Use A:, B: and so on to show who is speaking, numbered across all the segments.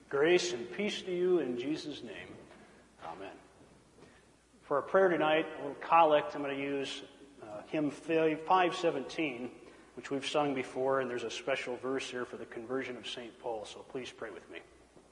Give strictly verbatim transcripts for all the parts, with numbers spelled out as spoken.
A: Grace and peace to you in Jesus' name. Amen. For our prayer tonight, a little collect, I'm going to use uh, hymn five seventeen, which we've sung before, and there's a special verse here for the conversion of Saint Paul, so please pray with me.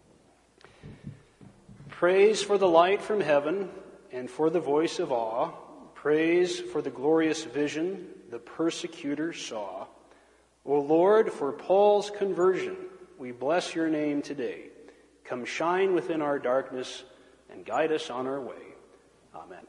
A: Praise for the light from heaven and for the voice of awe. Praise for the glorious vision the persecutor saw. O Lord, for Paul's conversion, we bless your name today. Come shine within our darkness and guide us on our way. Amen.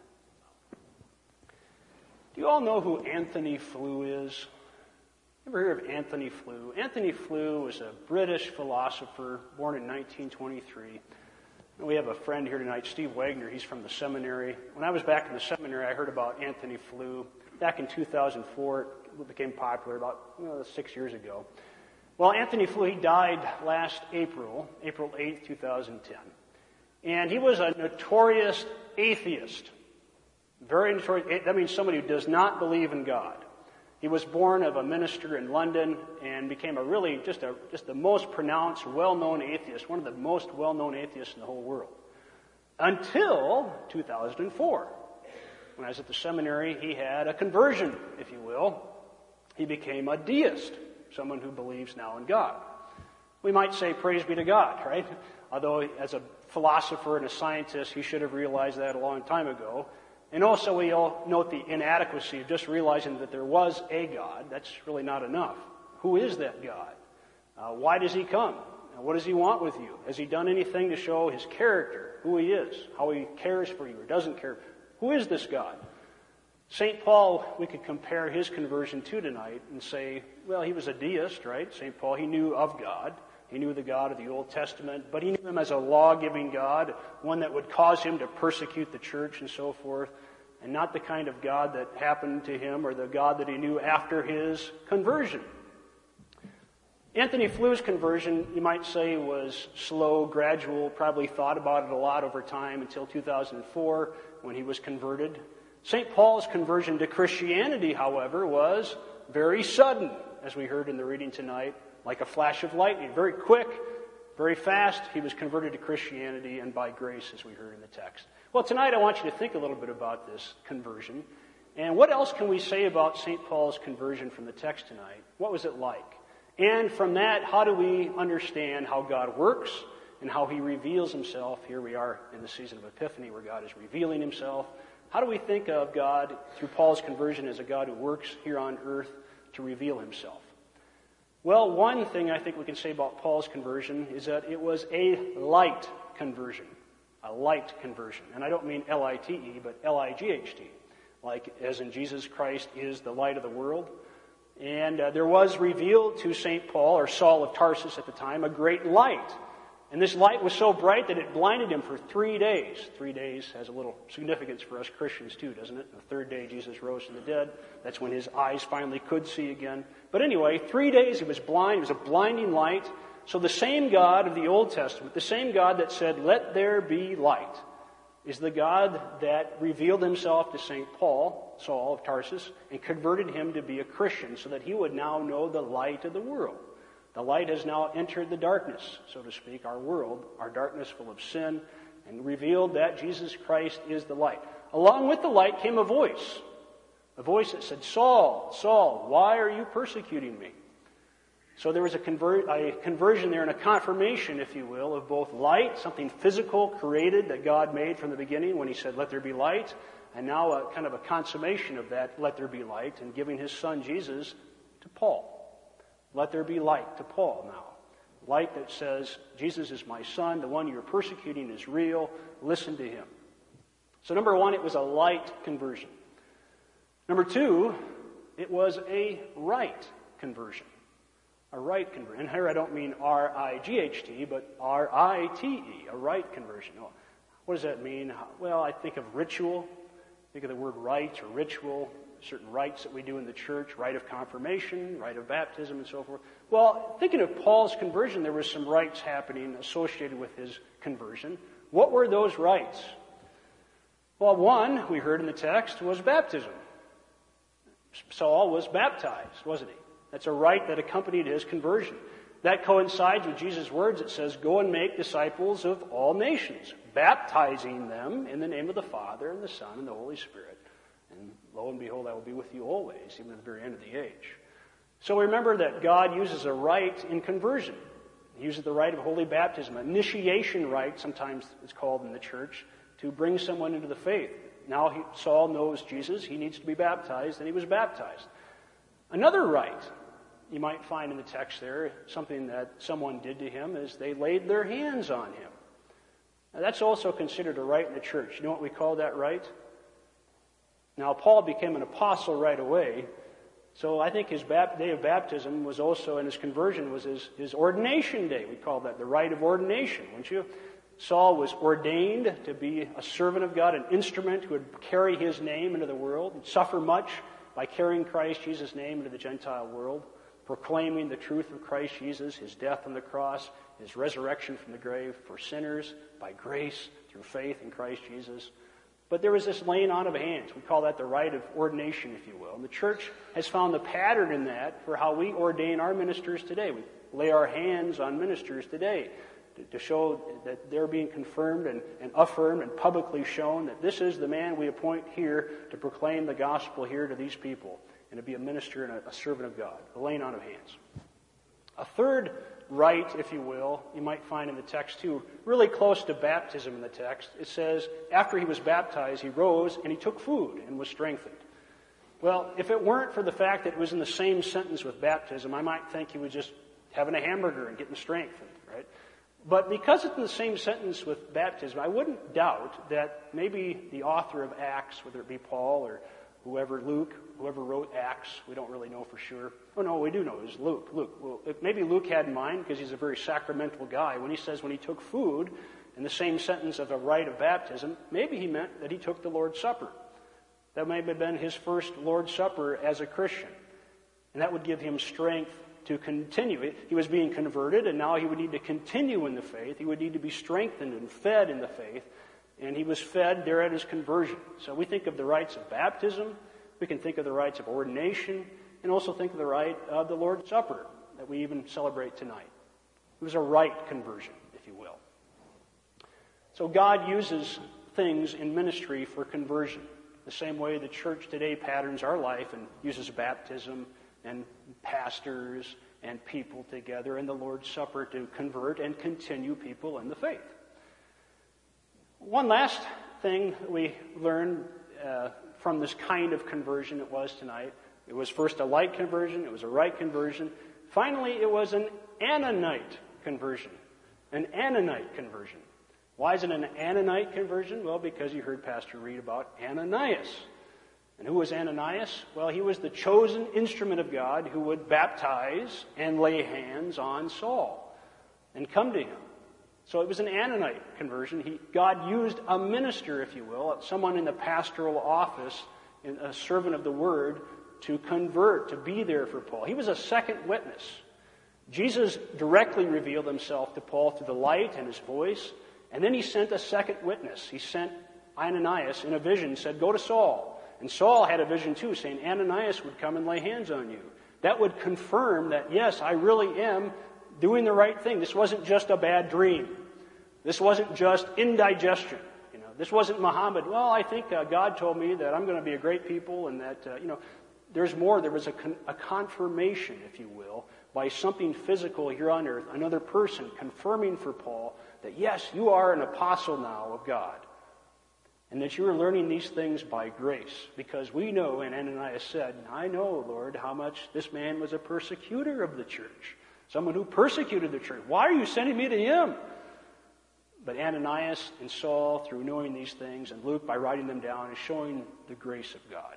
A: Do you all know who Anthony Flew is? Ever hear of Anthony Flew? Anthony Flew was a British philosopher born in nineteen twenty-three. And we have a friend here tonight, Steve Wagner. He's from the seminary. When I was back in the seminary, I heard about Anthony Flew. Back in two thousand four, it became popular about you know, six years ago. Well, Anthony Flew, he died last April, April eighth, two thousand ten. And he was a notorious atheist. Very notorious. That means somebody who does not believe in God. He was born of a minister in London and became a really, just a just the most pronounced, well-known atheist, one of the most well-known atheists in the whole world. Until two thousand four. When I was at the seminary, he had a conversion, if you will. He became a deist, someone who believes now in God. We might say, praise be to God, right? Although as a philosopher and a scientist, he should have realized that a long time ago. And also we all note the inadequacy of just realizing that there was a God. That's really not enough. Who is that God? Uh, why does he come? What does he want with you? Has he done anything to show his character, who he is, how he cares for you or doesn't care? Who is this God? Saint Paul, we could compare his conversion to tonight and say, well, he was a deist, right? Saint Paul, he knew of God. He knew the God of the Old Testament, but he knew him as a law-giving God, one that would cause him to persecute the church and so forth, and not the kind of God that happened to him or the God that he knew after his conversion. Anthony Flew's conversion, you might say, was slow, gradual, probably thought about it a lot over time until two thousand four when he was converted. Saint Paul's conversion to Christianity, however, was very sudden, as we heard in the reading tonight, like a flash of lightning, very quick, very fast. He was converted to Christianity and by grace, as we heard in the text. Well, tonight I want you to think a little bit about this conversion. And what else can we say about Saint Paul's conversion from the text tonight? What was it like? And from that, how do we understand how God works and how he reveals himself? Here we are in the season of Epiphany where God is revealing himself. How do we think of God through Paul's conversion as a God who works here on earth to reveal himself? Well, one thing I think we can say about Paul's conversion is that it was a light conversion. A light conversion. And I don't mean L I T E, but L I G H T. Like as in Jesus Christ is the light of the world. And uh, there was revealed to Saint Paul, or Saul of Tarsus at the time, a great light. And this light was so bright that it blinded him for three days. Three days has a little significance for us Christians too, doesn't it? The third day Jesus rose from the dead. That's when his eyes finally could see again. But anyway, three days he was blind. It was a blinding light. So the same God of the Old Testament, the same God that said, let there be light, is the God that revealed himself to Saint Paul, Saul of Tarsus, and converted him to be a Christian so that he would now know the light of the world. The light has now entered the darkness, so to speak, our world, our darkness full of sin, and revealed that Jesus Christ is the light. Along with the light came a voice, a voice that said, Saul, Saul, why are you persecuting me? So there was a, conver- a conversion there and a confirmation, if you will, of both light, something physical created that God made from the beginning when he said, let there be light, and now a kind of a consummation of that, let there be light, and giving his son Jesus to Paul. Let there be light to Paul now. Light that says, Jesus is my son, the one you're persecuting is real, listen to him. So number one, it was a light conversion. Number two, it was a right conversion. A right conversion. And here I don't mean R I G H T, but R I T E, a right conversion. Oh, what does that mean? Well, I think of ritual. Think of the word rite or ritual, certain rites that we do in the church, rite of confirmation, rite of baptism, and so forth. Well, thinking of Paul's conversion, there were some rites happening associated with his conversion. What were those rites? Well, one, we heard in the text, was baptism. Saul was baptized, wasn't he? That's a rite that accompanied his conversion. That coincides with Jesus' words. It says, go and make disciples of all nations, baptizing them in the name of the Father and the Son and the Holy Spirit. And lo and behold, I will be with you always, even at the very end of the age. So remember that God uses a rite in conversion. He uses the rite of holy baptism, an initiation rite, sometimes it's called in the church, to bring someone into the faith. Now he, Saul knows Jesus, he needs to be baptized, and he was baptized. Another rite you might find in the text there, something that someone did to him, is they laid their hands on him. Now that's also considered a rite in the church. You know what we call that rite? Now Paul became an apostle right away, so I think his bap- day of baptism was also, and his conversion was his, his ordination day. We call that the rite of ordination, wouldn't you? Saul was ordained to be a servant of God, an instrument who would carry his name into the world, and suffer much by carrying Christ Jesus' name into the Gentile world, proclaiming the truth of Christ Jesus, his death on the cross, his resurrection from the grave for sinners by grace through faith in Christ Jesus. But there was this laying on of hands. We call that the rite of ordination, if you will. And the church has found the pattern in that for how we ordain our ministers today. We lay our hands on ministers today to, to show that they're being confirmed and, and affirmed and publicly shown that this is the man we appoint here to proclaim the gospel here to these people and to be a minister and a, a servant of God, the laying on of hands. A third rite, if you will, you might find in the text too, really close to baptism in the text. It says, after he was baptized, he rose and he took food and was strengthened. Well, if it weren't for the fact that it was in the same sentence with baptism, I might think he was just having a hamburger and getting strengthened, right? But because it's in the same sentence with baptism, I wouldn't doubt that maybe the author of Acts, whether it be Paul or whoever, Luke, whoever wrote Acts, we don't really know for sure. Oh, no, we do know it was Luke. Luke. Well, maybe Luke had in mind, because he's a very sacramental guy, when he says when he took food in the same sentence of a rite of baptism, maybe he meant that he took the Lord's Supper. That may have been his first Lord's Supper as a Christian. And that would give him strength to continue. He was being converted, and now he would need to continue in the faith. He would need to be strengthened and fed in the faith. And he was fed there at his conversion. So we think of the rites of baptism, we can think of the rites of ordination, and also think of the rite of the Lord's Supper that we even celebrate tonight. It was a rite conversion, if you will. So God uses things in ministry for conversion, the same way the church today patterns our life and uses baptism and pastors and people together and the Lord's Supper to convert and continue people in the faith. One last thing we learned uh, from this kind of conversion it was tonight. It was first a light conversion. It was a right conversion. Finally, it was an Annanite conversion. An Annanite conversion. Why is it an Annanite conversion? Well, because you heard Pastor read about Ananias. And who was Ananias? Well, he was the chosen instrument of God who would baptize and lay hands on Saul and come to him. So it was an Annanite conversion. He, God used a minister, if you will, someone in the pastoral office, a servant of the word, to convert, to be there for Paul. He was a second witness. Jesus directly revealed himself to Paul through the light and his voice, and then he sent a second witness. He sent Ananias in a vision, said, go to Saul. And Saul had a vision too, saying Ananias would come and lay hands on you. That would confirm that, yes, I really am doing the right thing. This wasn't just a bad dream. This wasn't just indigestion. You know, this wasn't Muhammad. Well, I think uh, God told me that I'm going to be a great people, and that uh, you know, there's more. There was a, con- a confirmation, if you will, by something physical here on earth, another person confirming for Paul that yes, you are an apostle now of God, and that you are learning these things by grace, because we know, and Ananias said, I know, Lord, how much this man was a persecutor of the church. Someone who persecuted the church. Why are you sending me to him? But Ananias and Saul, through knowing these things, and Luke, by writing them down, is showing the grace of God.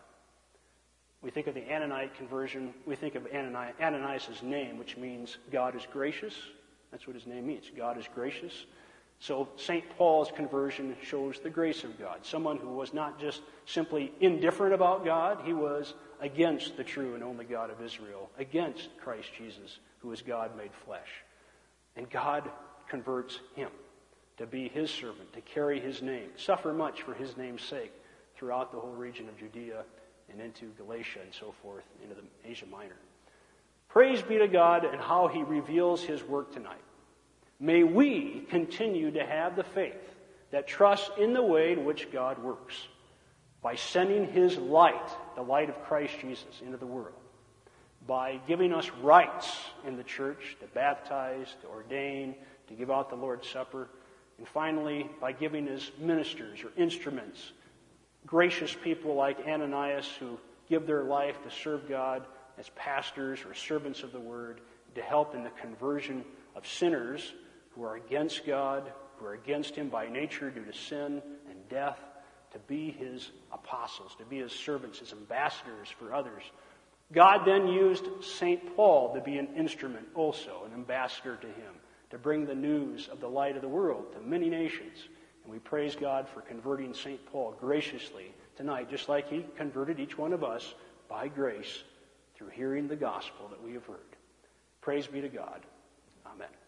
A: We think of the Annanite conversion, we think of Anani- Ananias' name, which means God is gracious. That's what his name means. God is gracious. So Saint Paul's conversion shows the grace of God. Someone who was not just simply indifferent about God, he was against the true and only God of Israel, against Christ Jesus, who is God made flesh. And God converts him to be his servant, to carry his name, suffer much for his name's sake throughout the whole region of Judea and into Galatia and so forth, into the Asia Minor. Praise be to God and how He reveals His work tonight. May we continue to have the faith that trusts in the way in which God works by sending His light, the light of Christ Jesus, into the world, by giving us rights in the church to baptize, to ordain, to give out the Lord's Supper, and finally, by giving His ministers or instruments, gracious people like Ananias who give their life to serve God as pastors or servants of the Word, to help in the conversion of sinners who are against God, who are against Him by nature due to sin and death, to be His apostles, to be His servants, His ambassadors for others. God then used Saint Paul to be an instrument also, an ambassador to Him, to bring the news of the light of the world to many nations. And we praise God for converting Saint Paul graciously tonight, just like He converted each one of us by grace through hearing the gospel that we have heard. Praise be to God. Amen.